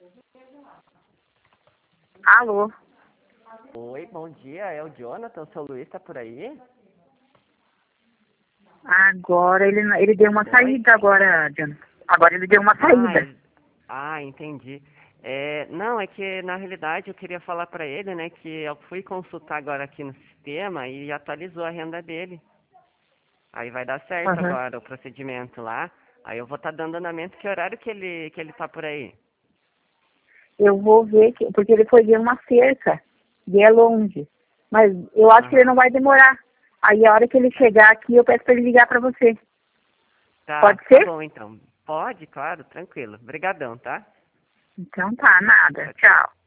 Alô? Oi, bom dia, é o Jonathan, o seu Luiz tá por aí? Agora ele deu uma saída agora, Jonathan. Agora ele deu uma saída. Entendi. Não, é que na realidade eu queria falar pra ele, né, que eu fui consultar agora aqui no sistema e atualizou a renda dele. Aí vai dar certo Aham. agora o procedimento lá. Aí eu vou estar dando andamento. Que horário que ele tá por aí? Eu vou ver, porque ele foi ver uma cerca e é longe. Mas eu acho que ele não vai demorar. Aí a hora que ele chegar aqui, eu peço para ele ligar para você. Tá, Pode tá ser? bom então. Pode, claro, tranquilo. Obrigadão, tá? Então tá, nada. Tchau, tchau. Tchau.